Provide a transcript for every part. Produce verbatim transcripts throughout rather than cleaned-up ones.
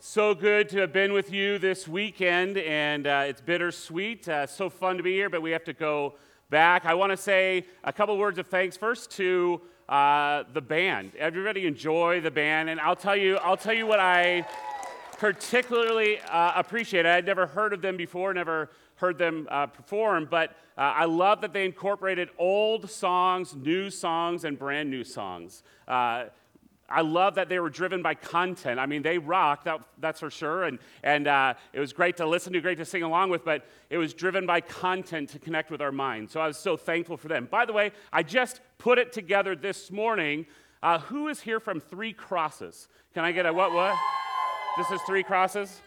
So good to have been with you this weekend, and uh, it's bittersweet. Uh, so fun to be here, but we have to go back. I want to say a couple words of thanks first to uh, the band. Everybody enjoy the band, and I'll tell you, I'll tell you what I particularly uh, appreciate. I had never heard of them before, never heard them uh, perform, but uh, I love that they incorporated old songs, new songs, and brand new songs. Uh, I love that they were driven by content. I mean, they rock, that, that's for sure, and, and uh, it was great to listen to, great to sing along with, but it was driven by content to connect with our minds. So I was so thankful for them. By the way, I just put it together this morning. Uh, who is here from Three Crosses? Can I get a what, what? This is Three Crosses?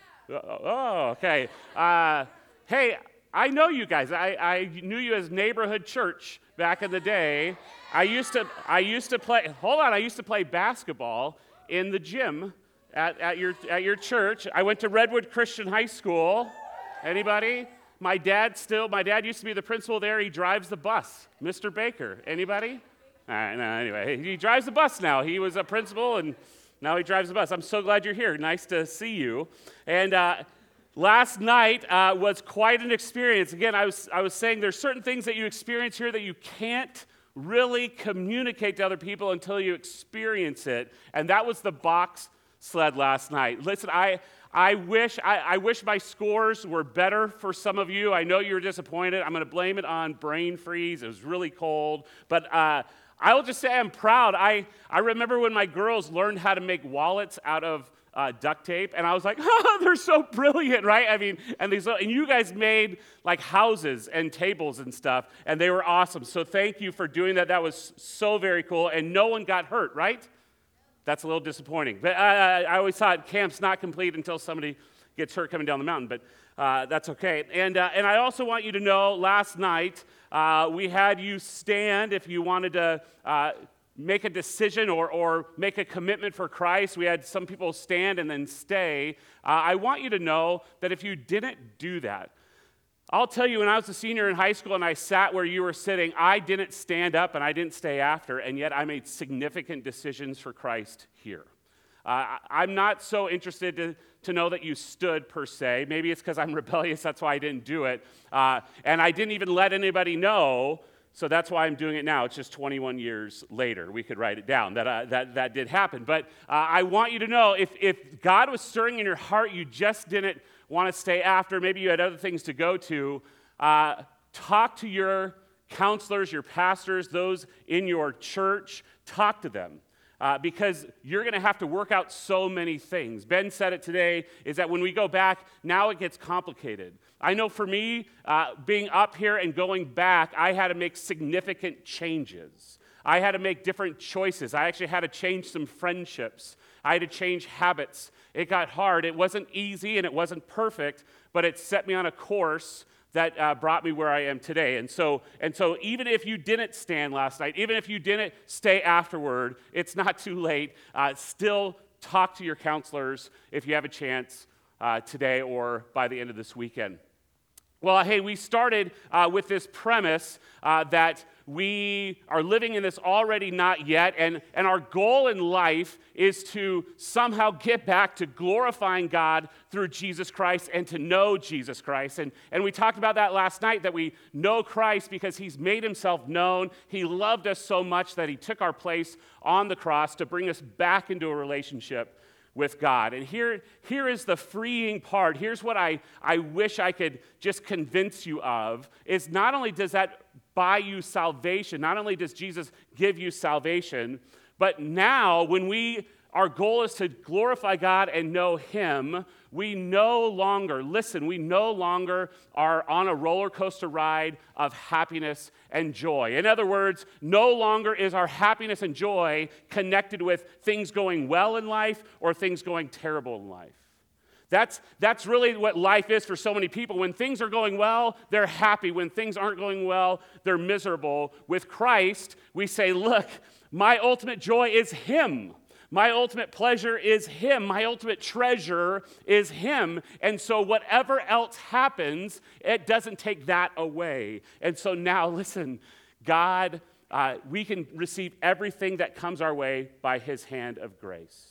Oh, okay. Uh, hey, I know you guys. I, I knew you as Neighborhood Church back in the day. I used to I used to play, hold on, I used to play basketball in the gym at, at your at your church. I went to Redwood Christian High School. Anybody? My dad still, my dad used to be the principal there. He drives the bus. Mister Baker. Anybody? All right, no, anyway, he drives the bus now. He was a principal, and now he drives the bus. I'm so glad you're here. Nice to see you. And uh, last night uh, was quite an experience. Again, I was I was saying there's certain things that you experience here that you can't really communicate to other people until you experience it. And that was the box sled last night. Listen, I I wish I, I wish my scores were better for some of you. I know you're disappointed. I'm going to blame it on brain freeze. It was really cold. But uh, I will just say I'm proud. I, I remember when my girls learned how to make wallets out of Uh, duct tape, and I was like, oh, they're so brilliant, right? I mean, and these, and you guys made like houses and tables and stuff, and they were awesome. So thank you for doing that. That was so very cool, and no one got hurt, right? That's a little disappointing. But I, I always thought camp's not complete until somebody gets hurt coming down the mountain, but uh, that's okay. And uh, and I also want you to know, last night uh, we had you stand if you wanted to Uh, make a decision or, or make a commitment for Christ. We had some people stand and then stay. Uh, I want you to know that if you didn't do that, I'll tell you, when I was a senior in high school and I sat where you were sitting, I didn't stand up and I didn't stay after, and yet I made significant decisions for Christ here. Uh, I'm not so interested to, to know that you stood per se. Maybe it's because I'm rebellious, that's why I didn't do it. Uh, and I didn't even let anybody know. So that's why I'm doing it now. It's just twenty-one years later. We could write it down that uh, that, that did happen. But uh, I want you to know, if, if God was stirring in your heart, you just didn't want to stay after, maybe you had other things to go to, uh, talk to your counselors, your pastors, those in your church. Talk to them. Uh, because you're going to have to work out so many things. Ben said it today, is that when we go back, now it gets complicated. I know for me, uh, being up here and going back, I had to make significant changes. I had to make different choices. I actually had to change some friendships. I had to change habits. It got hard. It wasn't easy and it wasn't perfect, but it set me on a course that uh, brought me where I am today. And so, and so even if you didn't stand last night, even if you didn't stay afterward, it's not too late. Uh, still talk to your counselors if you have a chance uh, today or by the end of this weekend. Well, hey, we started uh, with this premise uh, that we are living in this already not yet, and, and our goal in life is to somehow get back to glorifying God through Jesus Christ and to know Jesus Christ. And, and we talked about that last night, that we know Christ because he's made himself known. He loved us so much that he took our place on the cross to bring us back into a relationship with God. And here, here is the freeing part. Here's what I, I wish I could just convince you of, is not only does that buy you salvation, not only does Jesus give you salvation, but now when we, our goal is to glorify God and know him, we no longer, listen, we no longer are on a roller coaster ride of happiness and joy. In other words, no longer is our happiness and joy connected with things going well in life or things going terrible in life. That's, that's really what life is for so many people. When things are going well, they're happy. When things aren't going well, they're miserable. With Christ, we say, look, my ultimate joy is him. My ultimate pleasure is him. My ultimate treasure is him. And so whatever else happens, it doesn't take that away. And so now, listen, God, uh, we can receive everything that comes our way by his hand of grace.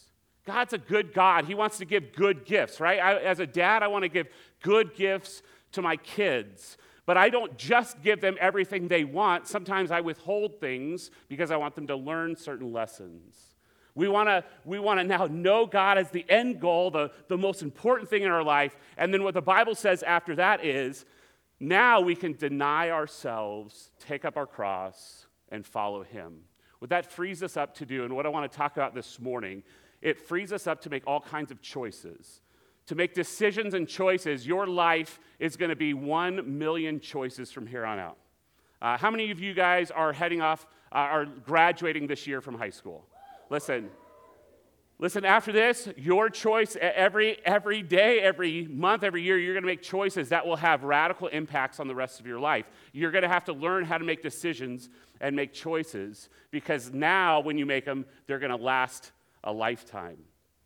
God's a good God. He wants to give good gifts, right? I, as a dad, I want to give good gifts to my kids. But I don't just give them everything they want. Sometimes I withhold things because I want them to learn certain lessons. We want to we want to now know God as the end goal, the, the most important thing in our life. And then what the Bible says after that is, now we can deny ourselves, take up our cross, and follow him. What that frees us up to do, and what I want to talk about this morning, it frees us up to make all kinds of choices. To make decisions and choices. Your life is going to be one million choices from here on out. Uh, how many of you guys are heading off, uh, are graduating this year from high school? Listen, listen, after this, your choice every, every day, every month, every year, you're going to make choices that will have radical impacts on the rest of your life. You're going to have to learn how to make decisions and make choices because now when you make them, they're going to last a lifetime.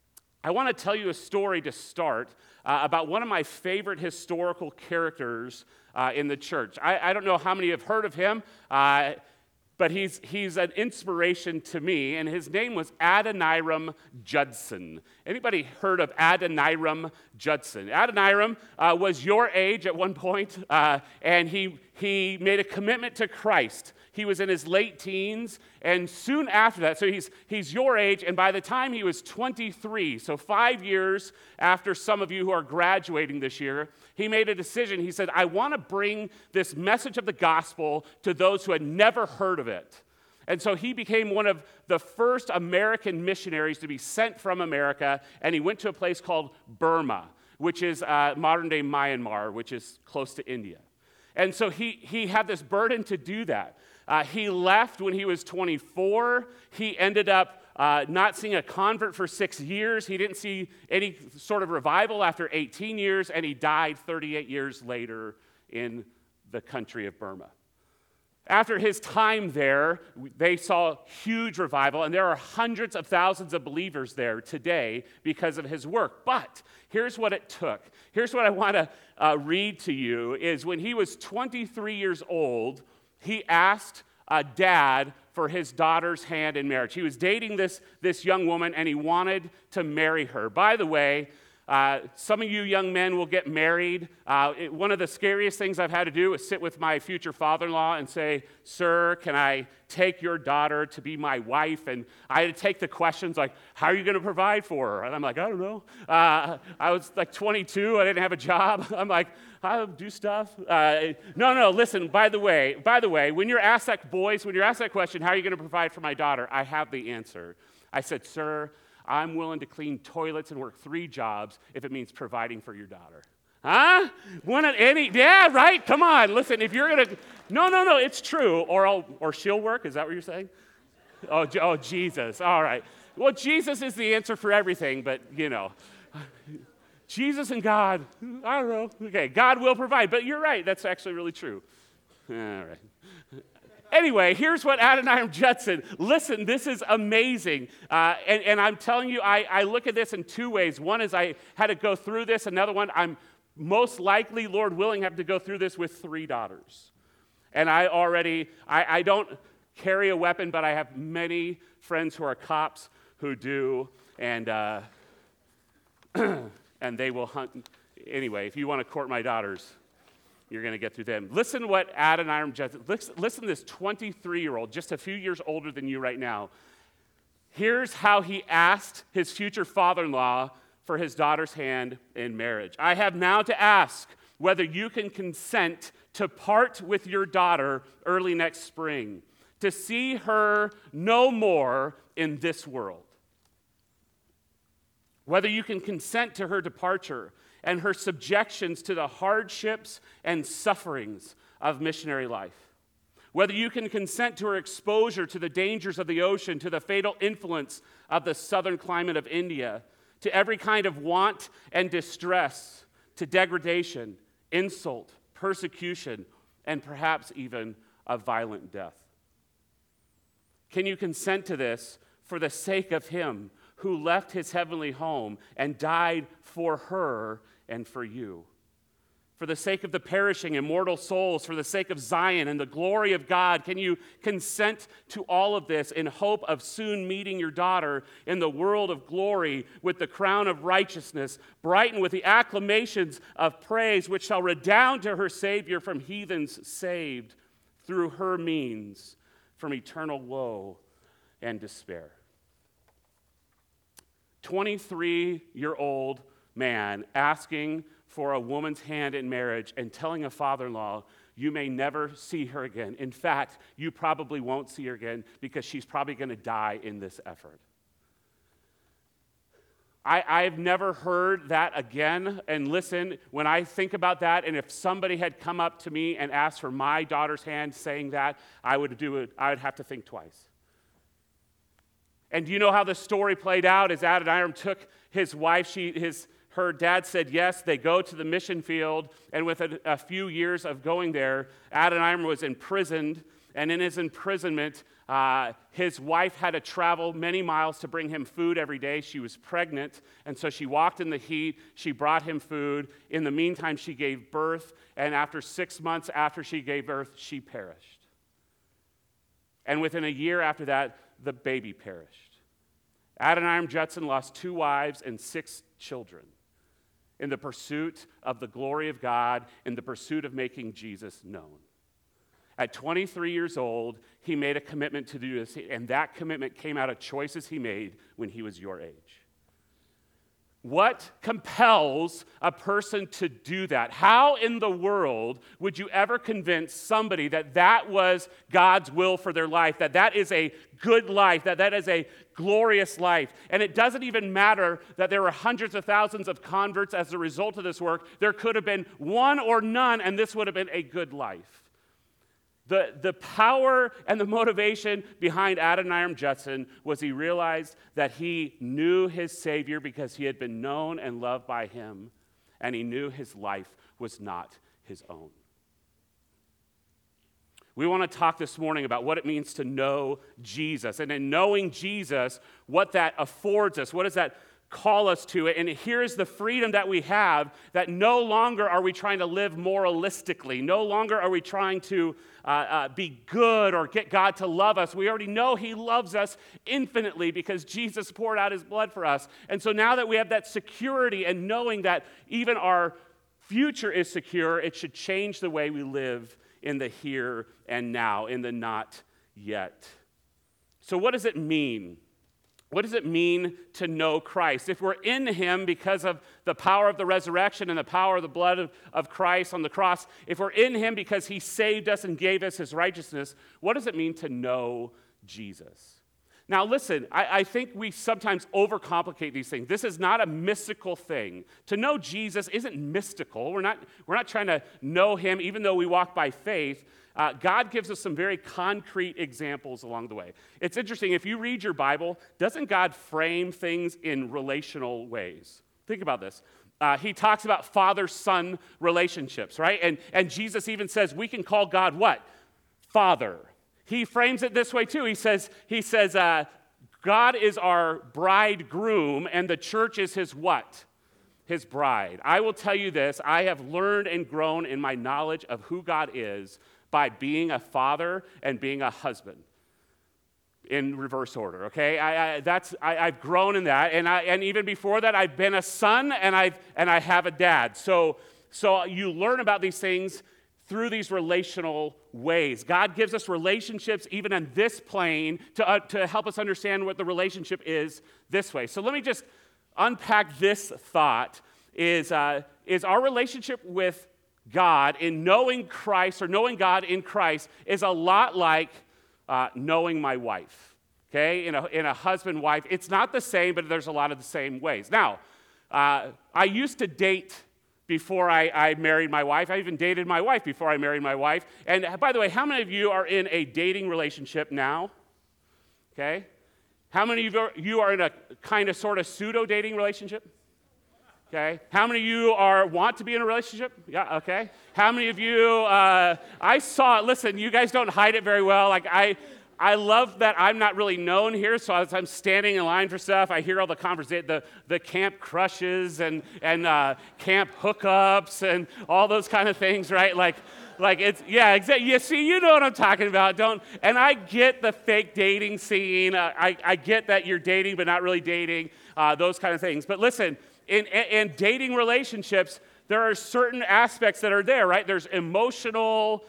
I want to tell you a story to start uh, about one of my favorite historical characters uh, in the church. I, I don't know how many have heard of him, uh, but he's, he's an inspiration to me, and his name was Adoniram Judson. Anybody heard of Adoniram Judson? Adoniram uh, was your age at one point, uh, and he, he made a commitment to Christ. He was in his late teens, and soon after that, so he's, he's your age, and by the time he was twenty-three, so five years after some of you who are graduating this year, he made a decision. He said, I want to bring this message of the gospel to those who had never heard of it. And so he became one of the first American missionaries to be sent from America, and he went to a place called Burma, which is uh, modern-day Myanmar, which is close to India. And so he, he had this burden to do that. Uh, he left when he was twenty-four. He ended up uh, not seeing a convert for six years. He didn't see any sort of revival after eighteen years, and he died thirty-eight years later in the country of Burma. After his time there, they saw huge revival, and there are hundreds of thousands of believers there today because of his work. But here's what it took. Here's what I want to uh, read to you, is when he was twenty-three years old, he asked a dad for his daughter's hand in marriage. He was dating this, this young woman, and he wanted to marry her. By the way, uh, some of you young men will get married. Uh, it, one of the scariest things I've had to do is sit with my future father-in-law and say, sir, can I take your daughter to be my wife? And I had to take the questions like, how are you going to provide for her? And I'm like, I don't know. Uh, I was like twenty-two. I didn't have a job. I'm like, I'll do stuff. Uh, no, no, listen, by the way, by the way, when you're asked that, boys, when you're asked that question, how are you going to provide for my daughter? I have the answer. I said, sir, I'm willing to clean toilets and work three jobs if it means providing for your daughter. Huh? One at any, yeah, right? Come on, listen, if you're going to, no, no, no, it's true. Or I'll, or she'll work, is that what you're saying? Oh, oh, Jesus, all right. Well, Jesus is the answer for everything, but, you know. Jesus and God, I don't know. Okay, God will provide, but you're right. That's actually really true. All right. Anyway, here's what Adoniram Judson, listen, this is amazing. Uh, and, and I'm telling you, I, I look at this in two ways. One is I had to go through this. Another one, I'm most likely, Lord willing, have to go through this with three daughters. And I already, I, I don't carry a weapon, but I have many friends who are cops who do. And... Uh, and they will hunt. Anyway, if you want to court my daughters, you're going to get through them. Listen to what Adoniram Judson, listen, listen to this twenty-three-year-old, just a few years older than you right now. Here's how he asked his future father-in-law for his daughter's hand in marriage. I have now to ask whether you can consent to part with your daughter early next spring, to see her no more in this world. Whether you can consent to her departure and her subjections to the hardships and sufferings of missionary life. Whether you can consent to her exposure to the dangers of the ocean, to the fatal influence of the southern climate of India, to every kind of want and distress, to degradation, insult, persecution, and perhaps even a violent death. Can you consent to this for the sake of him who left his heavenly home and died for her and for you? for the sake of the perishing, immortal souls, for the sake of Zion and the glory of God? Can you consent to all of this in hope of soon meeting your daughter in the world of glory with the crown of righteousness, brightened with the acclamations of praise, which shall redound to her Savior from heathens saved through her means from eternal woe and despair? twenty-three-year-old man asking for a woman's hand in marriage and telling a father-in-law, you may never see her again. In fact, you probably won't see her again because she's probably going to die in this effort. I, I've never heard that again. And listen, when I think about that, and if somebody had come up to me and asked for my daughter's hand saying that, I would do it. I would have to think twice. And do you know how the story played out? As Adoniram took his wife, she, his, her dad said yes. They go to the mission field, and with a, a few years of going there, Adoniram was imprisoned. And in his imprisonment, uh, his wife had to travel many miles to bring him food every day. She was pregnant, and so she walked in the heat. She brought him food. In the meantime, she gave birth, and after six months after she gave birth, she perished. And within a year after that, the baby perished. Adoniram Judson lost two wives and six children in the pursuit of the glory of God, in the pursuit of making Jesus known. At twenty-three years old, he made a commitment to do this, and that commitment came out of choices he made when he was your age. What compels a person to do that? How in the world would you ever convince somebody that that was God's will for their life, that that is a good life, that that is a glorious life? And it doesn't even matter that there were hundreds of thousands of converts as a result of this work. There could have been one or none, and this would have been a good life. The, the power and the motivation behind Adoniram Judson was he realized that he knew his Savior because he had been known and loved by him, and he knew his life was not his own. We want to talk this morning about what it means to know Jesus, and in knowing Jesus, what that affords us. What does that call us to it? And here's the freedom that we have, that no longer are we trying to live moralistically. No longer are we trying to uh, uh, be good or get God to love us. We already know he loves us infinitely because Jesus poured out his blood for us. And so now that we have that security and knowing that even our future is secure, it should change the way we live in the here and now, in the not yet. So what does it mean? What does it mean to know Christ? If we're in him because of the power of the resurrection and the power of the blood of, of Christ on the cross, if we're in him because he saved us and gave us his righteousness, what does it mean to know Jesus? Now listen, I, I think we sometimes overcomplicate these things. This is not a mystical thing. To know Jesus isn't mystical. We're not, we're not trying to know him even though we walk by faith. Uh, God gives us some very concrete examples along the way. It's interesting, if you read your Bible, doesn't God frame things in relational ways? Think about this. Uh, he talks about father-son relationships, right? And, and Jesus even says we can call God what? Father. He frames it this way too. He says, he says uh, God is our bridegroom and the church is his what? His bride. I will tell you this, I have learned and grown in my knowledge of who God is by being a father and being a husband, in reverse order. Okay, I, I, that's I, I've grown in that, and I and even before that, I've been a son, and I've and I have a dad. So so you learn about these things through these relational ways. God gives us relationships even on this plane to uh, to help us understand what the relationship is this way. So let me just unpack this thought: is uh, is our relationship with God in knowing Christ, or knowing God in Christ, is a lot like uh, knowing my wife, okay? In a, in a husband-wife, it's not the same, but there's a lot of the same ways. Now, uh, I used to date before I, I married my wife. I even dated my wife before I married my wife. And by the way, how many of you are in a dating relationship now? Okay? How many of you are in a kind of sort of pseudo-dating relationship? Okay. How many of you are want to be in a relationship? Yeah, okay. How many of you, uh, I saw it, listen, you guys don't hide it very well. Like I, I love that I'm not really known here, so as I'm standing in line for stuff, I hear all the conversation, the, the camp crushes and, and uh, camp hookups and all those kind of things, right? Like, like it's, yeah, exactly. You see, you know what I'm talking about, don't, and I get the fake dating scene. Uh, I, I get that you're dating but not really dating, uh, those kind of things. But listen, in, in dating relationships, there are certain aspects that are there, right? There's emotional,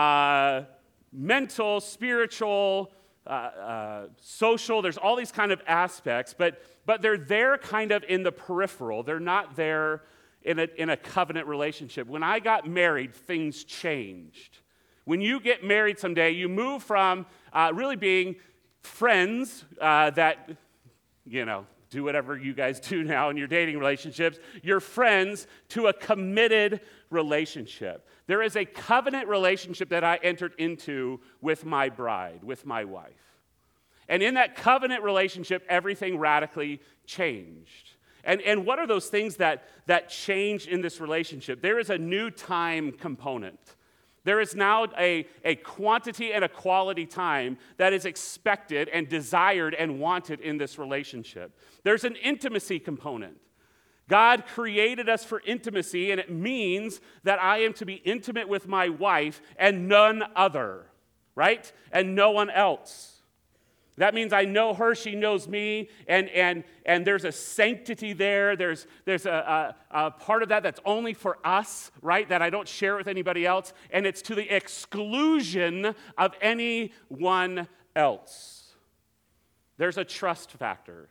uh, mental, spiritual, uh, uh, social, there's all these kind of aspects, but but they're there kind of in the peripheral. They're not there in a, in a covenant relationship. When I got married, things changed. When you get married someday, you move from uh, really being friends uh, that, you know, do whatever you guys do now in your dating relationships, you're friends to a committed relationship. There is a covenant relationship that I entered into with my bride, with my wife. And in that covenant relationship, everything radically changed. And, and what are those things that, that change in this relationship? There is a new time component. There is now a, a quantity and a quality time that is expected and desired and wanted in this relationship. There's an intimacy component. God created us for intimacy, and it means that I am to be intimate with my wife and none other, right? And no one else. That means I know her, she knows me, and and and there's a sanctity there. There's there's a, a, a part of that that's only for us, right? That I don't share with anybody else, and it's to the exclusion of anyone else. There's a trust factor.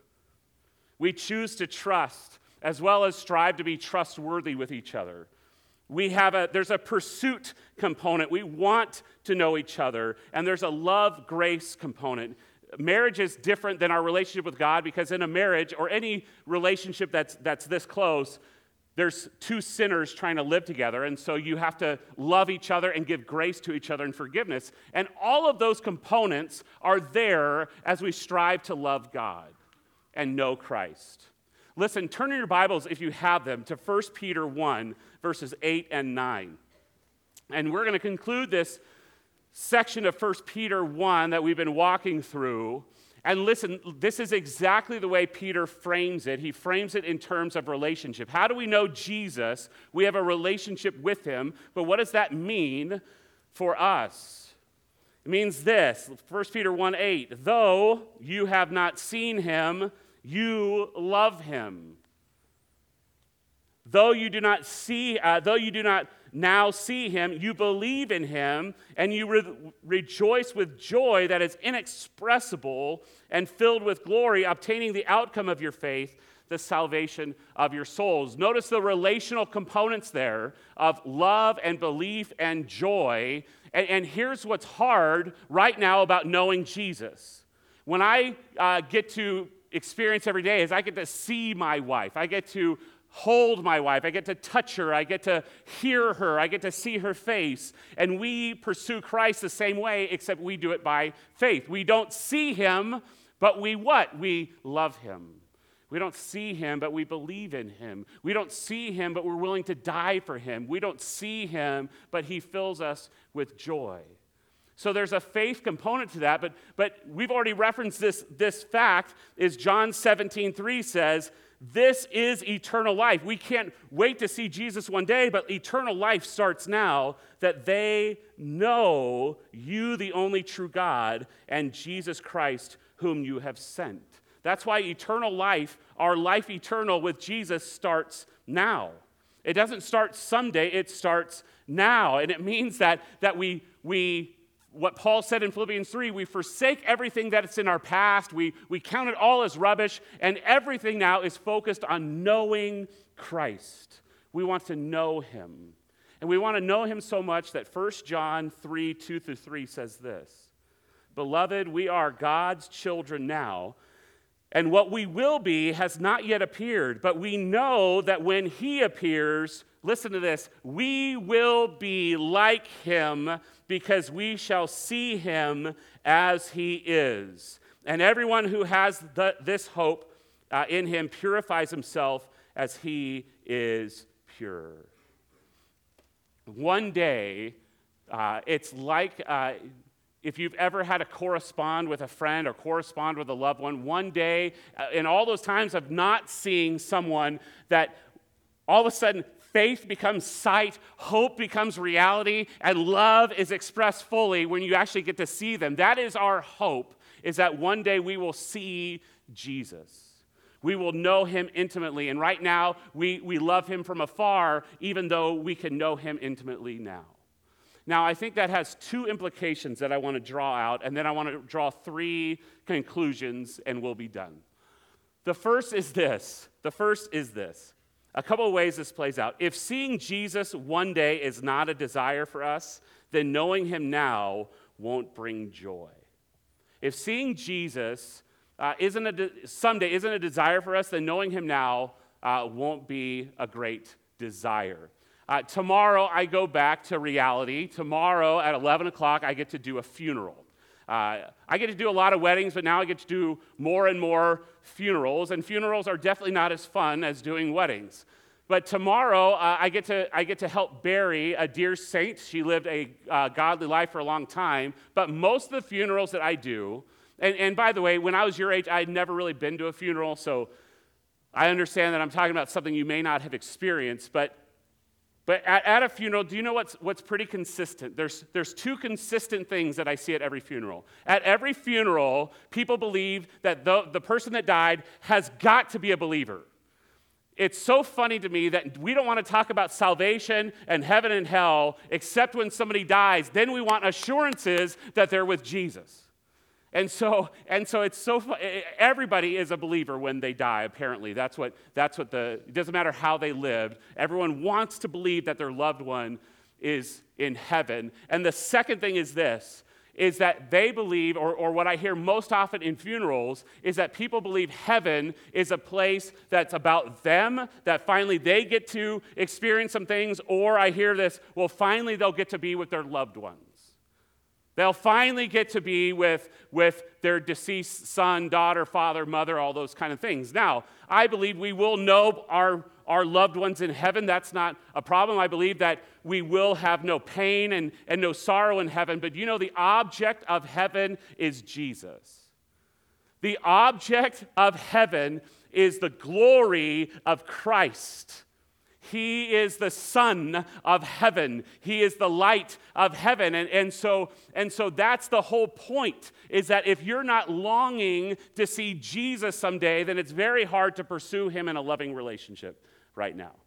We choose to trust as well as strive to be trustworthy with each other. We have a, there's a pursuit component. We want to know each other, and there's a love, grace component. Marriage is different than our relationship with God because in a marriage or any relationship that's that's this close, there's two sinners trying to live together, and so you have to love each other and give grace to each other and forgiveness. And all of those components are there as we strive to love God and know Christ. Listen, turn in your Bibles, if you have them, to First Peter one, verses eight and nine. And we're going to conclude this section of First Peter one that we've been walking through. And listen, this is exactly the way Peter frames it. He frames it in terms of relationship. How do we know Jesus? We have a relationship with him, but what does that mean for us? It means this, First Peter one eight, though you have not seen him, you love him. Though you do not see, uh, though you do not now see him, you believe in him, and you re- rejoice with joy that is inexpressible and filled with glory, obtaining the outcome of your faith, the salvation of your souls. Notice the relational components there of love and belief and joy. And, and here's what's hard right now about knowing Jesus. When I uh, get to experience every day is I get to see my wife. I get to hold my wife. I get to touch her. I get to hear her. I get to see her face. And we pursue Christ the same way, except we do it by faith. We don't see him, but we what? We love him. We don't see him, but we believe in him. We don't see him, but we're willing to die for him. We don't see him, but he fills us with joy. So there's a faith component to that, but, but we've already referenced this, this fact, is John seventeen three says, this is eternal life. We can't wait to see Jesus one day, but eternal life starts now, that they know you, the only true God, and Jesus Christ, whom you have sent. That's why eternal life, our life eternal with Jesus, starts now. It doesn't start someday, it starts now. And it means that, that we, we what Paul said in Philippians three, we forsake everything that's in our past, we, we count it all as rubbish, and everything now is focused on knowing Christ. We want to know him. And we want to know him so much that First John three, two through three says this, Beloved, we are God's children now, and what we will be has not yet appeared, but we know that when he appears, listen to this, we will be like him because we shall see him as he is. And everyone who has the, this hope uh, in him purifies himself as he is pure. One day, uh, it's like... Uh, if you've ever had to correspond with a friend or correspond with a loved one, one day, uh, in all those times of not seeing someone, that all of a sudden faith becomes sight, hope becomes reality, and love is expressed fully when you actually get to see them. That is our hope, is that one day we will see Jesus. We will know him intimately. And right now, we, we love him from afar, even though we can know him intimately now. Now, I think that has two implications that I want to draw out, and then I want to draw three conclusions, and we'll be done. The first is this. The first is this. A couple of ways this plays out. If seeing Jesus one day is not a desire for us, then knowing him now won't bring joy. If seeing Jesus uh, isn't a de- someday isn't a desire for us, then knowing him now uh, won't be a great desire. Uh, tomorrow, I go back to reality. Tomorrow at eleven o'clock, I get to do a funeral. Uh, I get to do a lot of weddings, but now I get to do more and more funerals, and funerals are definitely not as fun as doing weddings. But tomorrow, uh, I get to I get to help bury a dear saint. She lived a uh, godly life for a long time, but most of the funerals that I do, and, and by the way, when I was your age, I had never really been to a funeral, so I understand that I'm talking about something you may not have experienced, but But at, at a funeral, do you know what's, what's pretty consistent? There's, there's two consistent things that I see at every funeral. At every funeral, people believe that the, the person that died has got to be a believer. It's so funny to me that we don't want to talk about salvation and heaven and hell except when somebody dies. Then we want assurances that they're with Jesus. And so, and so it's so, everybody is a believer when they die, apparently. That's what, that's what the, it doesn't matter how they lived. Everyone wants to believe that their loved one is in heaven. And the second thing is this, is that they believe, or, or what I hear most often in funerals, is that people believe heaven is a place that's about them, that finally they get to experience some things, or I hear this, well, finally they'll get to be with their loved ones. They'll finally get to be with, with their deceased son, daughter, father, mother, all those kind of things. Now, I believe we will know our, our loved ones in heaven. That's not a problem. I believe that we will have no pain and, and no sorrow in heaven. But you know, the object of heaven is Jesus. The object of heaven is the glory of Christ. He is the Son of heaven. He is the light of heaven. And, and, so, and so that's the whole point, is that if you're not longing to see Jesus someday, then it's very hard to pursue him in a loving relationship right now.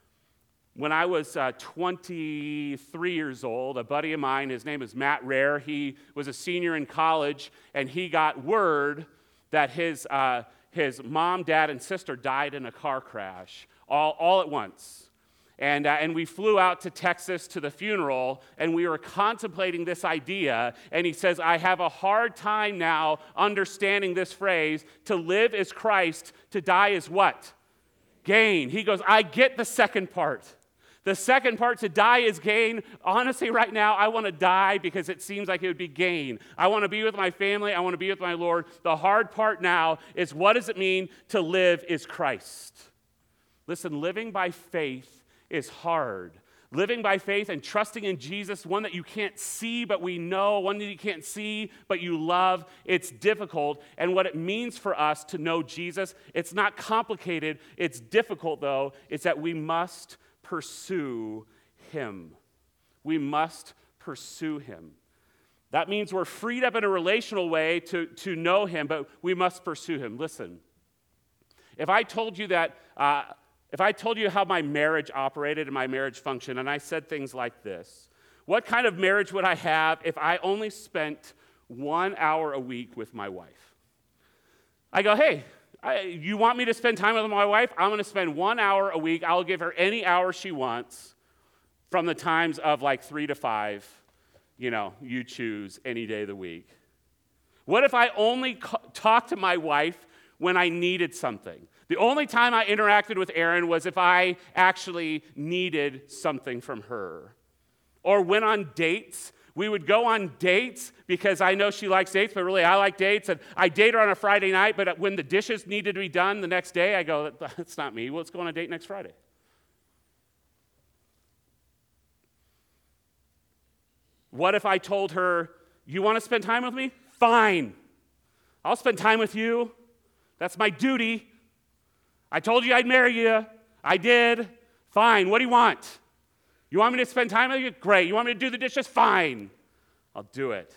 When I was uh, twenty-three years old, a buddy of mine, his name is Matt Rare, he was a senior in college, and he got word that his, uh, his mom, dad, and sister died in a car crash. All, all at once. And, uh, and we flew out to Texas to the funeral, and we were contemplating this idea, and he says, I have a hard time now understanding this phrase, to live is Christ, to die is what? Gain. He goes, I get the second part. The second part, to die is gain. Honestly, right now, I want to die because it seems like it would be gain. I want to be with my family. I want to be with my Lord. The hard part now is, what does it mean to live is Christ? Listen, living by faith is hard. Living by faith and trusting in Jesus, one that you can't see but we know, one that you can't see but you love, it's difficult. And what it means for us to know Jesus, it's not complicated, it's difficult though, is that we must pursue him. We must pursue him. That means we're freed up in a relational way to, to know him, but we must pursue him. Listen, if I told you that, uh, If I told you how my marriage operated and my marriage functioned, and I said things like this, what kind of marriage would I have if I only spent one hour a week with my wife? I go, hey, I, you want me to spend time with my wife? I'm going to spend one hour a week. I'll give her any hour she wants from the times of like three to five. You know, you choose any day of the week. What if I only co- talked to my wife when I needed something? The only time I interacted with Erin was if I actually needed something from her. Or went on dates. We would go on dates because I know she likes dates, but really I like dates. And I date her on a Friday night, but when the dishes needed to be done the next day, I go, that's not me. Well, let's go on a date next Friday. What if I told her, You want to spend time with me? Fine. I'll spend time with you. That's my duty. I told you I'd marry you. I did. Fine. What do you want? You want me to spend time with you? Great. You want me to do the dishes? Fine. I'll do it.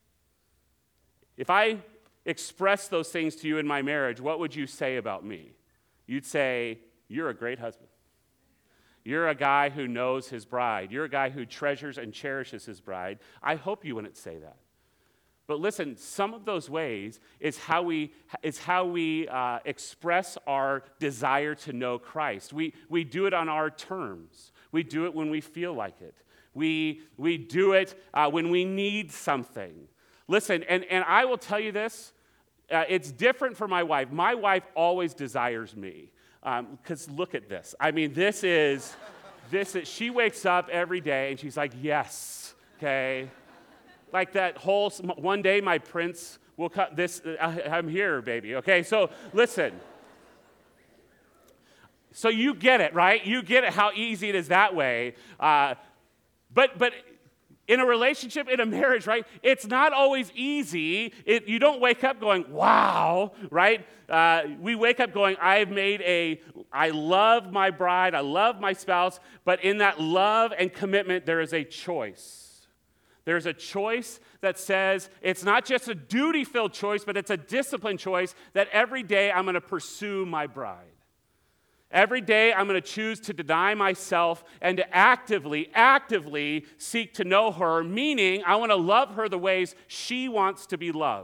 If I express those things to you in my marriage, what would you say about me? You'd say, you're a great husband. You're a guy who knows his bride. You're a guy who treasures and cherishes his bride. I hope you wouldn't say that. But listen, some of those ways is how we, is how we uh, express our desire to know Christ. We, we do it on our terms. We do it when we feel like it. We, we do it uh, when we need something. Listen, and, and I will tell you this, uh, it's different for my wife. My wife always desires me. Because um, look at this. I mean, this is, this is, she wakes up every day and she's like, yes, okay? Like that whole, one day my prince will cut this, I, I'm here, baby, okay? So listen. So you get it, right? You get it, how easy it is that way. Uh, but, but in a relationship, in a marriage, right, it's not always easy. It, you don't wake up going, wow, right? Uh, we wake up going, I've made a, I love my bride, I love my spouse, but in that love and commitment, there is a choice. There's a choice that says, it's not just a duty-filled choice, but it's a disciplined choice that every day I'm going to pursue my bride. Every day I'm going to choose to deny myself and to actively, actively seek to know her, meaning I want to love her the ways she wants to be loved.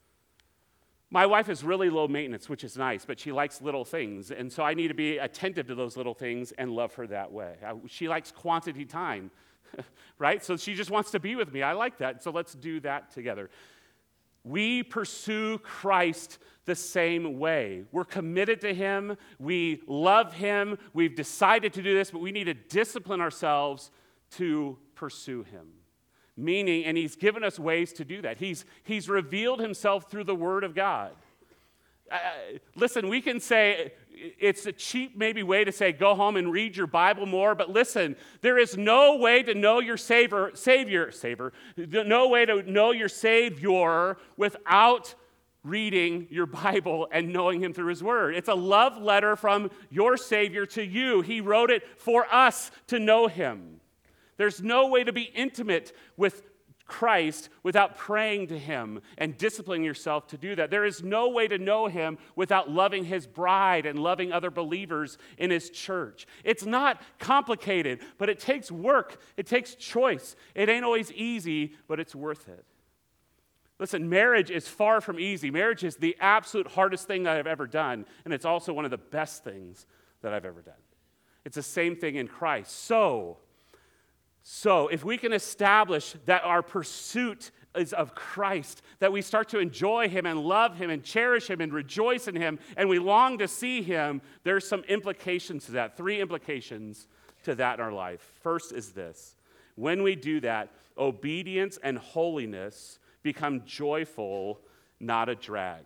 My wife is really low maintenance, which is nice, but she likes little things, and so I need to be attentive to those little things and love her that way. She likes quantity time, right? So she just wants to be with me. I like that, so let's do that together. We pursue Christ the same way. We're committed to him. We love him. We've decided to do this, but we need to discipline ourselves to pursue him. Meaning, and he's given us ways to do that. He's, he's revealed himself through the Word of God. Uh, listen, we can say, it's a cheap maybe way to say, go home and read your Bible more, but listen, there is no way to know your Savior, Savior, Savior, no way to know your Savior without reading your Bible and knowing him through his Word. It's a love letter from your Savior to you. He wrote it for us to know him. There's no way to be intimate with Christ without praying to him and disciplining yourself to do that. There is no way to know him without loving his bride and loving other believers in his church. It's not complicated, but it takes work. It takes choice. It ain't always easy, but it's worth it. Listen, marriage is far from easy. Marriage is the absolute hardest thing that I've ever done, and it's also one of the best things that I've ever done. It's the same thing in Christ. So, So if we can establish that our pursuit is of Christ, that we start to enjoy him and love him and cherish him and rejoice in him, and we long to see him, there's some implications to that, three implications to that in our life. First is this: when we do that, obedience and holiness become joyful, not a drag.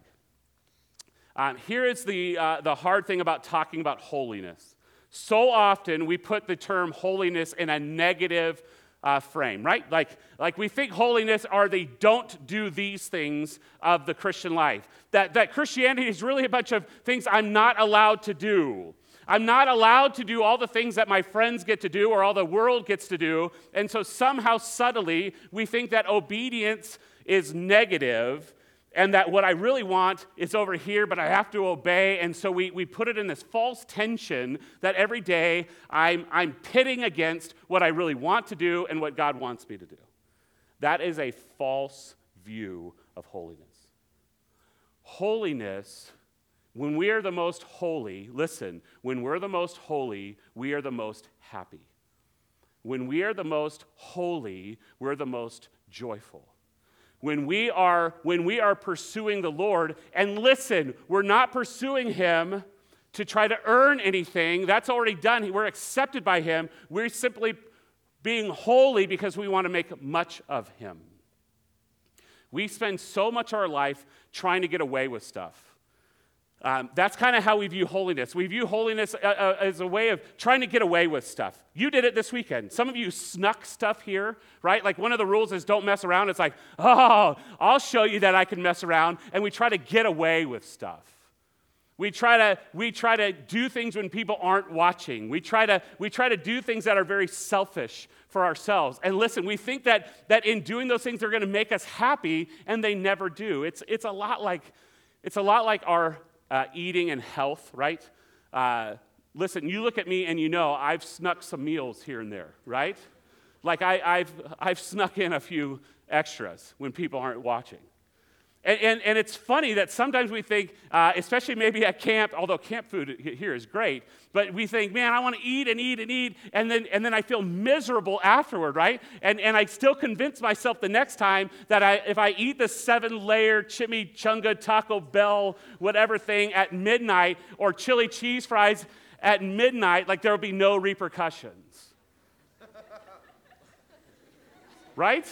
Um, here is the, uh, the hard thing about talking about holiness. So often we put the term holiness in a negative uh, frame, right? Like, like we think holiness are the don't do these things of the Christian life. That, that Christianity is really a bunch of things I'm not allowed to do. I'm not allowed to do all the things that my friends get to do or all the world gets to do. And so somehow subtly we think that obedience is negative, and that what I really want is over here, but I have to obey. And so we, we put it in this false tension that every day I'm, I'm pitting against what I really want to do and what God wants me to do. That is a false view of holiness. Holiness, when we are the most holy, listen, when we're the most holy, we are the most happy. When we are the most holy, we're the most joyful. When we are, when we are pursuing the Lord, and listen, we're not pursuing him to try to earn anything. That's already done. We're accepted by him. We're simply being holy because we want to make much of him. We spend so much of our life trying to get away with stuff. Um, that's kind of how we view holiness. We view holiness uh, uh, as a way of trying to get away with stuff. You did it this weekend. Some of you snuck stuff here, right? Like one of the rules is don't mess around. It's like, oh, I'll show you that I can mess around. And we try to get away with stuff. We try to we try to do things when people aren't watching. We try to we try to do things that are very selfish for ourselves. And listen, we think that that in doing those things they're going to make us happy, and they never do. It's it's a lot like it's a lot like our uh, eating and health, right? Uh, listen, you look at me and you know I've snuck some meals here and there, right? Like I, I've I've snuck in a few extras when people aren't watching. And, and, and it's funny that sometimes we think, uh, especially maybe at camp, although camp food here is great, but we think, man, I want to eat and eat and eat, and then and then I feel miserable afterward, right? And and I still convince myself the next time that I if I eat the seven-layer chimichanga Taco Bell whatever thing at midnight or chili cheese fries at midnight, like there will be no repercussions. Right?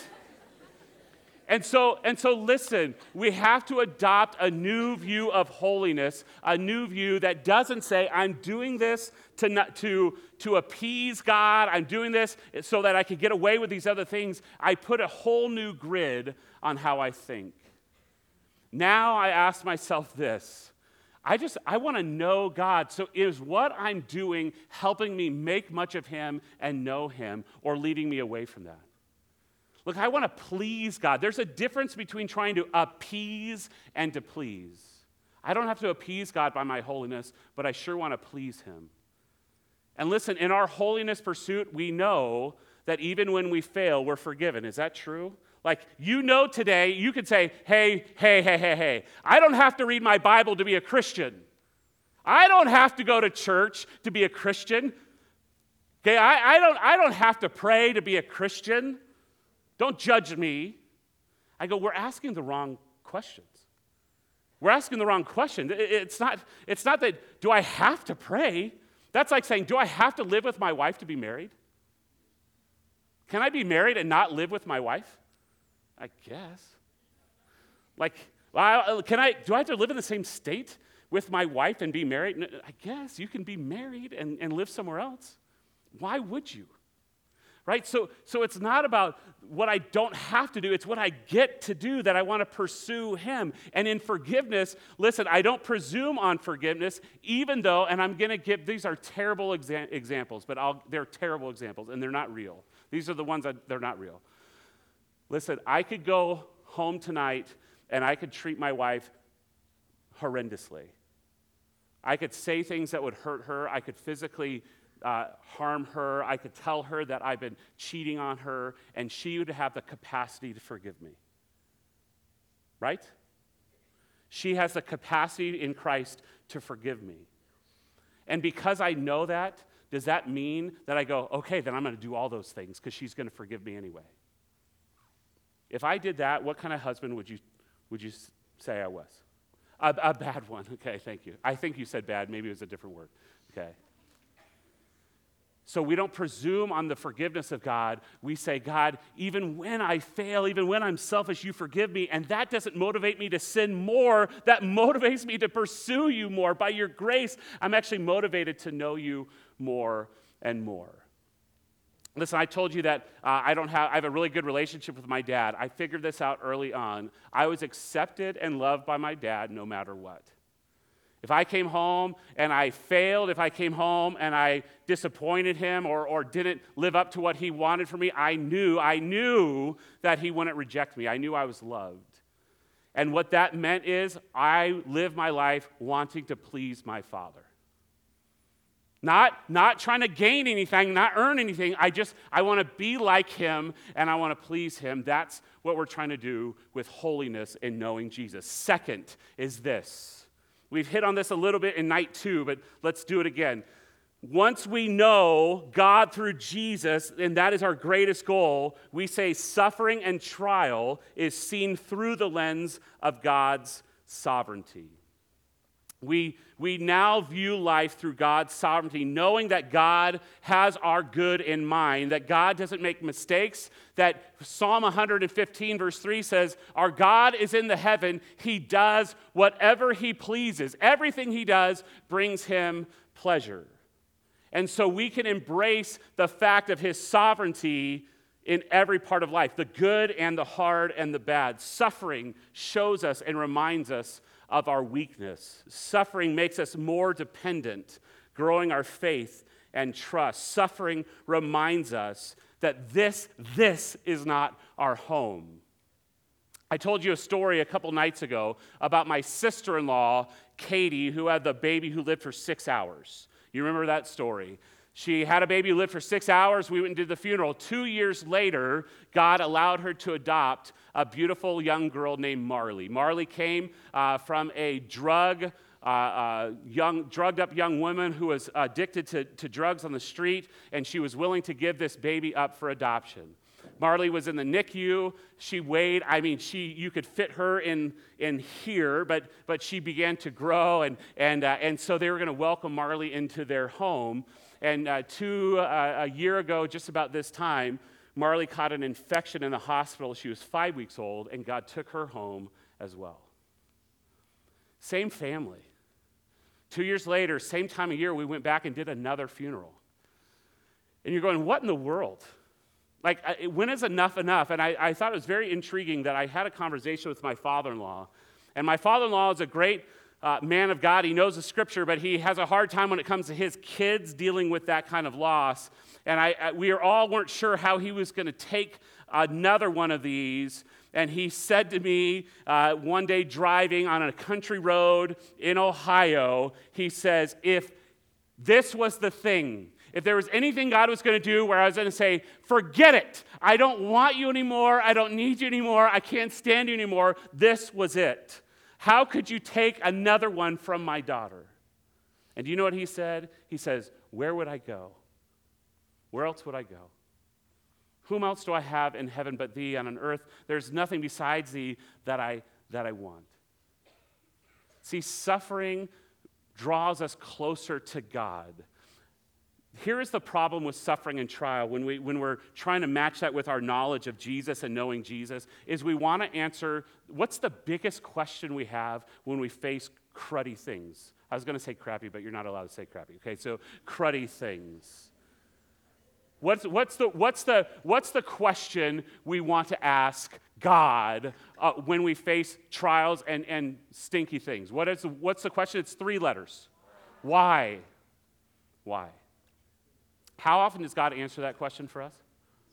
And so, and so listen, we have to adopt a new view of holiness, a new view that doesn't say, I'm doing this to, not, to, to appease God, I'm doing this so that I can get away with these other things. I put a whole new grid on how I think. Now I ask myself this, I just, I want to know God, so is what I'm doing helping me make much of Him and know Him, or leading me away from that? Look, I want to please God. There's a difference between trying to appease and to please. I don't have to appease God by my holiness, but I sure want to please Him. And listen, in our holiness pursuit, we know that even when we fail, we're forgiven. Is that true? Like, you know today, you could say, hey, hey, hey, hey, hey, I don't have to read my Bible to be a Christian. I don't have to go to church to be a Christian. Okay, I, I don't, I don't have to pray to be a Christian. Don't judge me. I go, we're asking the wrong questions. We're asking the wrong question. It's not, it's not that, do I have to pray? That's like saying, do I have to live with my wife to be married? Can I be married and not live with my wife? I guess. Like, well, can I, do I have to live in the same state with my wife and be married? I guess you can be married and, and live somewhere else. Why would you? Right? So, so it's not about what I don't have to do. It's what I get to do that I want to pursue Him. And in forgiveness, listen, I don't presume on forgiveness, even though, and I'm going to give, these are terrible exa- examples, but I'll, they're terrible examples, and they're not real. These are the ones that they're not real. Listen, I could go home tonight, and I could treat my wife horrendously. I could say things that would hurt her. I could physically Uh, harm her. I could tell her that I've been cheating on her, and she would have the capacity to forgive me. Right? She has the capacity in Christ to forgive me. And because I know that, does that mean that I go, okay, then I'm going to do all those things because she's going to forgive me anyway? If I did that, what kind of husband would you would you say I was? A, a bad one. Okay, thank you. I think you said bad. Maybe it was a different word. Okay. So we don't presume on the forgiveness of God. We say, God, even when I fail, even when I'm selfish, you forgive me. And that doesn't motivate me to sin more. That motivates me to pursue you more. By your grace, I'm actually motivated to know you more and more. Listen, I told you that uh, I don't have, I have a really good relationship with my dad. I figured this out early on. I was accepted and loved by my dad no matter what. If I came home and I failed, if I came home and I disappointed him or, or didn't live up to what he wanted from me, I knew, I knew that he wouldn't reject me. I knew I was loved. And what that meant is I lived my life wanting to please my father. Not, not trying to gain anything, not earn anything. I just, I want to be like him and I want to please him. That's what we're trying to do with holiness and knowing Jesus. Second is this. We've hit on this a little bit in night two, but let's do it again. Once we know God through Jesus, and that is our greatest goal, we say suffering and trial is seen through the lens of God's sovereignty. We, we now view life through God's sovereignty, knowing that God has our good in mind, that God doesn't make mistakes, that Psalm one fifteen verse three says, our God is in the heaven, he does whatever he pleases. Everything he does brings him pleasure. And so we can embrace the fact of his sovereignty in every part of life, the good and the hard and the bad. Suffering shows us and reminds us of our weakness. Suffering makes us more dependent, growing our faith and trust. Suffering reminds us that this, this is not our home. I told you a story a couple nights ago about my sister-in-law, Katie, who had the baby who lived for six hours. You remember that story? She had a baby who lived for six hours. We went and did the funeral. Two years later, God allowed her to adopt a beautiful young girl named Marley. Marley came uh, from a drug, uh, uh, young, drugged-up young woman who was addicted to, to drugs on the street, and she was willing to give this baby up for adoption. Marley was in the N I C U. She weighed, I mean, she you could fit her in, in here, but, but she began to grow, and, and, uh, and so they were going to welcome Marley into their home. And uh, two, uh, a year ago, just about this time, Marley caught an infection in the hospital. She was five weeks old, and God took her home as well. Same family. Two years later, same time of year, we went back and did another funeral. And you're going, what in the world? Like, when is enough enough? And I, I thought it was very intriguing that I had a conversation with my father-in-law. And my father-in-law is a great Uh, man of God. He knows the scripture, but he has a hard time when it comes to his kids dealing with that kind of loss. And I, I we are all weren't sure how he was going to take another one of these. And he said to me uh, one day driving on a country road in Ohio, he says, if this was the thing, if there was anything God was going to do where I was going to say, forget it, I don't want you anymore, I don't need you anymore, I can't stand you anymore, this was it. How could you take another one from my daughter? And do you know what he said? He says, where would I go? Where else would I go? Whom else do I have in heaven but thee? And on earth, there's nothing besides thee that I, that I want. See, suffering draws us closer to God. Here is the problem with suffering and trial when, we, when we're trying to match that with our knowledge of Jesus and knowing Jesus, is we want to answer, what's the biggest question we have when we face cruddy things? I was going to say crappy, but you're not allowed to say crappy. Okay, so cruddy things. What's, what's, the, what's, the, what's the question we want to ask God uh, when we face trials and, and stinky things? What is, what's the question? It's three letters. Why? Why? How often does God answer that question for us?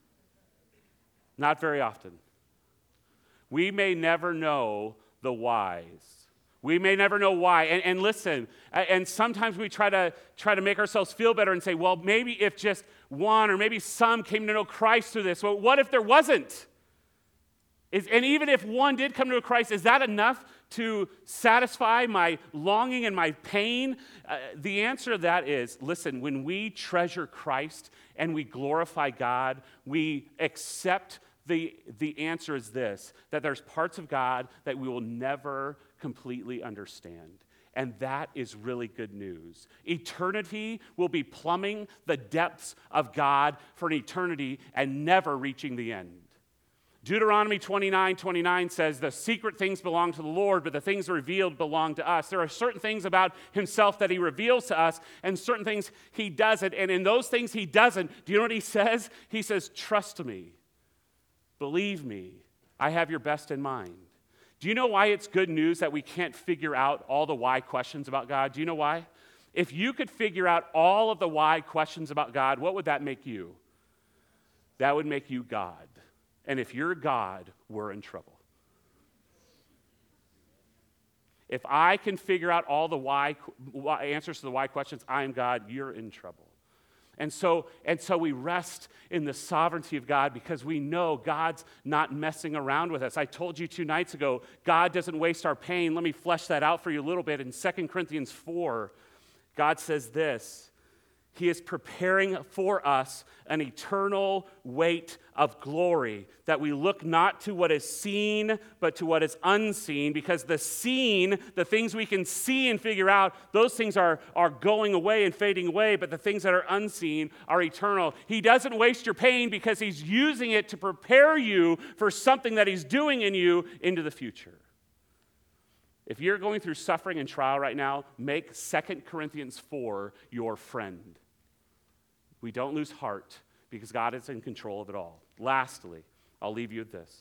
Not very often. We may never know the whys. We may never know why. And, and listen, and sometimes we try to try to make ourselves feel better and say, well, maybe if just one or maybe some came to know Christ through this. Well, what if there wasn't? Is, and even if one did come to Christ, is that enough to satisfy my longing and my pain? Uh, the answer to that is, listen, when we treasure Christ and we glorify God, we accept the, the answer is this, that there's parts of God that we will never completely understand. And that is really good news. Eternity will be plumbing the depths of God for an eternity and never reaching the end. Deuteronomy twenty-nine twenty-nine says, the secret things belong to the Lord, but the things revealed belong to us. There are certain things about himself that he reveals to us, and certain things he doesn't. And in those things he doesn't, do you know what he says? He says, trust me. Believe me. I have your best in mind. Do you know why it's good news that we can't figure out all the why questions about God? Do you know why? If you could figure out all of the why questions about God, what would that make you? That would make you God. And if you're God, we're in trouble. If I can figure out all the why, why answers to the why questions, I am God, you're in trouble. And so, and so we rest in the sovereignty of God because we know God's not messing around with us. I told you two nights ago, God doesn't waste our pain. Let me flesh that out for you a little bit. In Second Corinthians four, God says this. He is preparing for us an eternal weight of glory, that we look not to what is seen, but to what is unseen, because the seen, the things we can see and figure out, those things are, are going away and fading away, but the things that are unseen are eternal. He doesn't waste your pain because he's using it to prepare you for something that he's doing in you into the future. If you're going through suffering and trial right now, make Second Corinthians four your friend. We don't lose heart because God is in control of it all. Lastly, I'll leave you with this.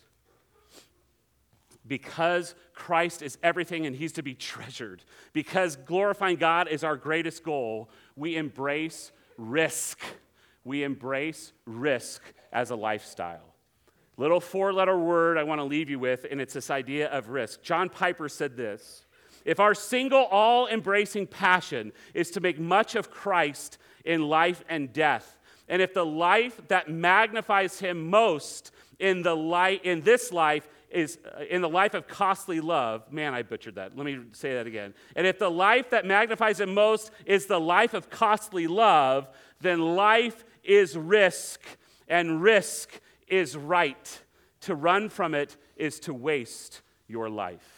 Because Christ is everything and he's to be treasured, because glorifying God is our greatest goal, we embrace risk. We embrace risk as a lifestyle. Little four-letter word I want to leave you with, and it's this idea of risk. John Piper said this: if our single, all-embracing passion is to make much of Christ in life and death, and if the life that magnifies him most in the light in this life is uh, in the life of costly love, man, I butchered that. Let me say that again. And if the life that magnifies him most is the life of costly love, then life is risk, and risk is right. To run from it is to waste your life.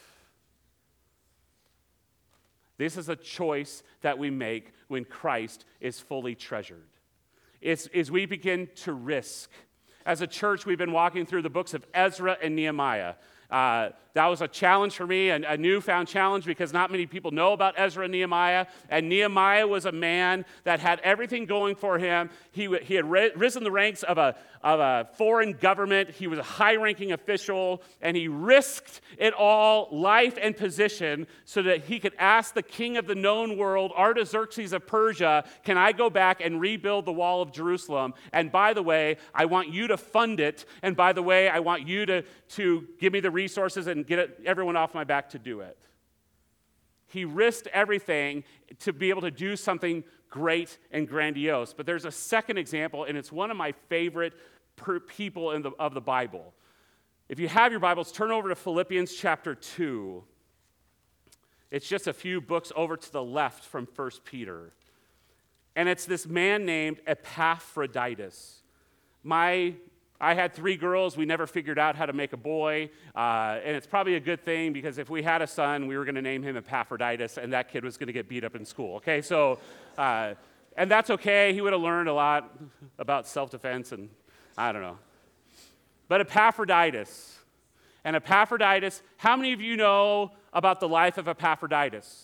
This is a choice that we make when Christ is fully treasured. It's as we begin to risk. As a church, we've been walking through the books of Ezra and Nehemiah. Uh, that was a challenge for me, a, a newfound challenge, because not many people know about Ezra and Nehemiah. And Nehemiah was a man that had everything going for him. He, he had ri- risen the ranks of a, of a foreign government. He was a high-ranking official, and he risked it all, life and position, so that he could ask the king of the known world, Artaxerxes of Persia, can I go back and rebuild the wall of Jerusalem? And by the way, I want you to fund it. And by the way, I want you to, to give me the resources and get it, everyone off my back to do it. He risked everything to be able to do something great and grandiose. But there's a second example, and it's one of my favorite per people in the, of the Bible. If you have your Bibles, turn over to Philippians chapter two. It's just a few books over to the left from First Peter. And it's this man named Epaphroditus. My I had three girls. We never figured out how to make a boy. Uh, and it's probably a good thing, because if we had a son, we were going to name him Epaphroditus, and that kid was going to get beat up in school. Okay, so, uh, and that's okay. He would have learned a lot about self-defense, and I don't know. But Epaphroditus. And Epaphroditus, how many of you know about the life of Epaphroditus?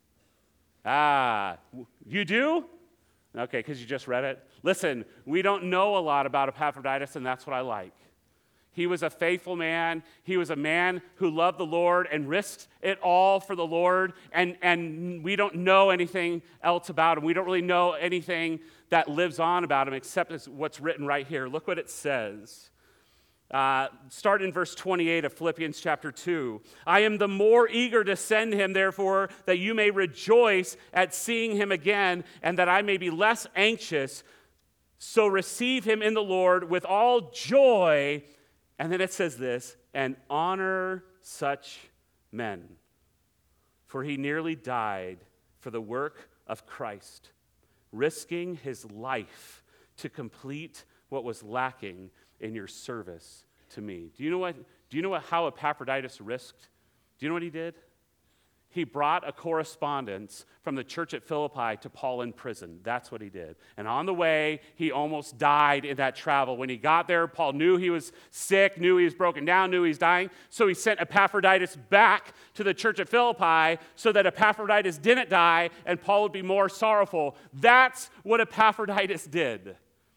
Ah, you do? Okay, because you just read it. Listen, we don't know a lot about Epaphroditus, and that's what I like. He was a faithful man. He was a man who loved the Lord and risked it all for the Lord, and, and we don't know anything else about him. We don't really know anything that lives on about him except what's written right here. Look what it says. Uh, start in verse twenty-eight of Philippians chapter two. I am the more eager to send him, therefore, that you may rejoice at seeing him again, and that I may be less anxious. So receive him in the Lord with all joy. And then it says this, and honor such men. For he nearly died for the work of Christ, risking his life to complete what was lacking in your service to me. Do you know what? Do you know what, how Epaphroditus risked? Do you know what he did? He brought a correspondence from the church at Philippi to Paul in prison. That's what he did. And on the way, he almost died in that travel. When he got there, Paul knew he was sick, knew he was broken down, knew he was dying. So he sent Epaphroditus back to the church at Philippi so that Epaphroditus didn't die and Paul would be more sorrowful. That's what Epaphroditus did.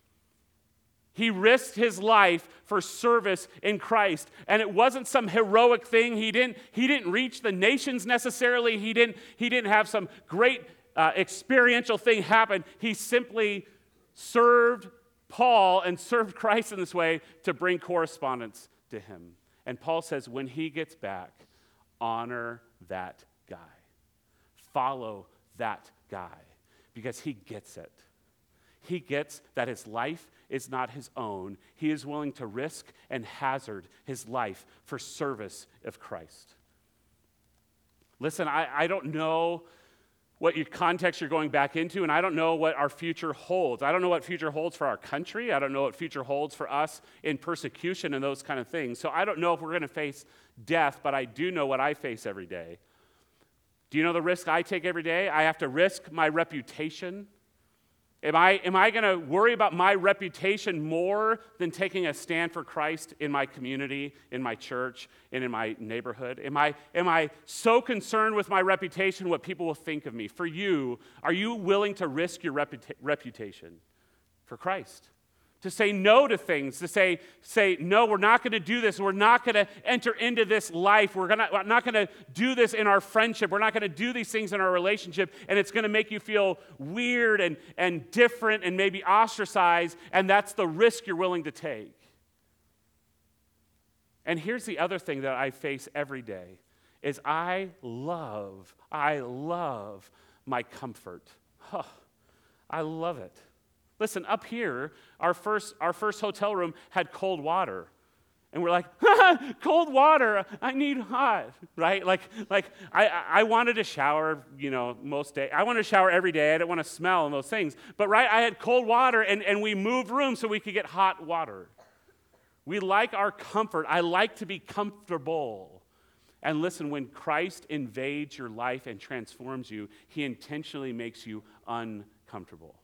He risked his life for service in Christ. And it wasn't some heroic thing. He didn't, he didn't reach the nations necessarily. He didn't, he didn't have some great uh, experiential thing happen. He simply served Paul and served Christ in this way to bring correspondence to him. And Paul says, when he gets back, honor that guy. Follow that guy, because he gets it. He gets that his life is not his own. He is willing to risk and hazard his life for service of Christ. Listen, I, I don't know what your context you're going back into, and I don't know what our future holds. I don't know what future holds for our country. I don't know what future holds for us in persecution and those kind of things. So I don't know if we're going to face death, but I do know what I face every day. Do you know the risk I take every day? I have to risk my reputation. Am I, am I going to worry about my reputation more than taking a stand for Christ in my community, in my church, and in my neighborhood? Am I, am I so concerned with my reputation, what people will think of me? For you, are you willing to risk your reputa- reputation for Christ? To say no to things, to say, say no, we're not going to do this. We're not going to enter into this life. We're, gonna, we're not going to do this in our friendship. We're not going to do these things in our relationship, and it's going to make you feel weird and, and different and maybe ostracized, and that's the risk you're willing to take. And here's the other thing that I face every day, is I love, I love my comfort. Huh, I love it. Listen, up here, our first, our first hotel room had cold water. And we're like, cold water, I need hot, right? Like, like I, I wanted to shower, you know, most days. I wanted to shower every day. I didn't want to smell and those things. But, right, I had cold water, and, and we moved rooms so we could get hot water. We like our comfort. I like to be comfortable. And listen, when Christ invades your life and transforms you, he intentionally makes you uncomfortable.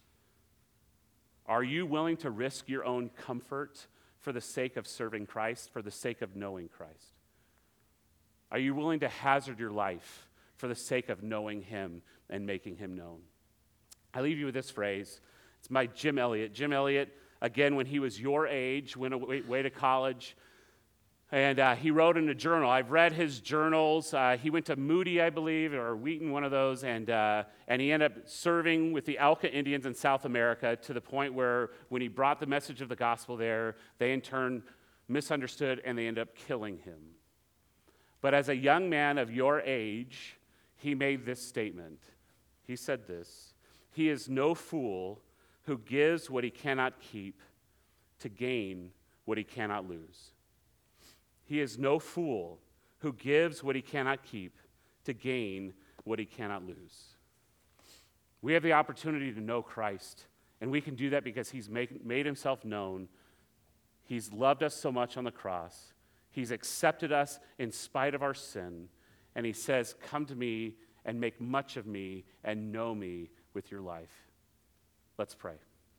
Are you willing to risk your own comfort for the sake of serving Christ, for the sake of knowing Christ? Are you willing to hazard your life for the sake of knowing him and making him known? I leave you with this phrase. It's by Jim Elliot. Jim Elliot, again, when he was your age, went away, away to college, and uh, he wrote in a journal. I've read his journals. Uh, he went to Moody, I believe, or Wheaton, one of those, and uh, and he ended up serving with the Auca Indians in South America to the point where when he brought the message of the gospel there, they in turn misunderstood and they ended up killing him. But as a young man of your age, he made this statement. He said this: "He is no fool who gives what he cannot keep to gain what he cannot lose." He is no fool who gives what he cannot keep to gain what he cannot lose. We have the opportunity to know Christ, and we can do that because he's make, made himself known. He's loved us so much on the cross. He's accepted us in spite of our sin, and he says, "Come to me and make much of me and know me with your life." Let's pray.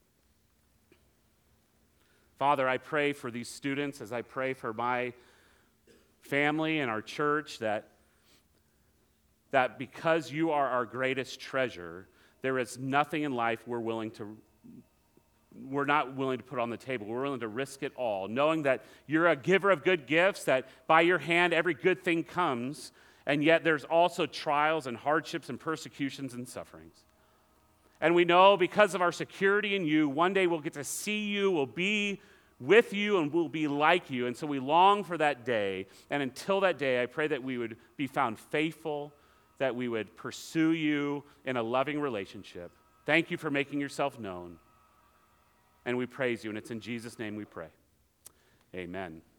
Father, I pray for these students as I pray for my family and our church, that, that because you are our greatest treasure, there is nothing in life we're willing to, we're not willing to put on the table. We're willing to risk it all, knowing that you're a giver of good gifts, that by your hand every good thing comes, and yet there's also trials and hardships and persecutions and sufferings. And we know because of our security in you, one day we'll get to see you, we'll be with you, and we'll be like you. And so we long for that day. And until that day, I pray that we would be found faithful, that we would pursue you in a loving relationship. Thank you for making yourself known. And we praise you, and it's in Jesus' name we pray. Amen.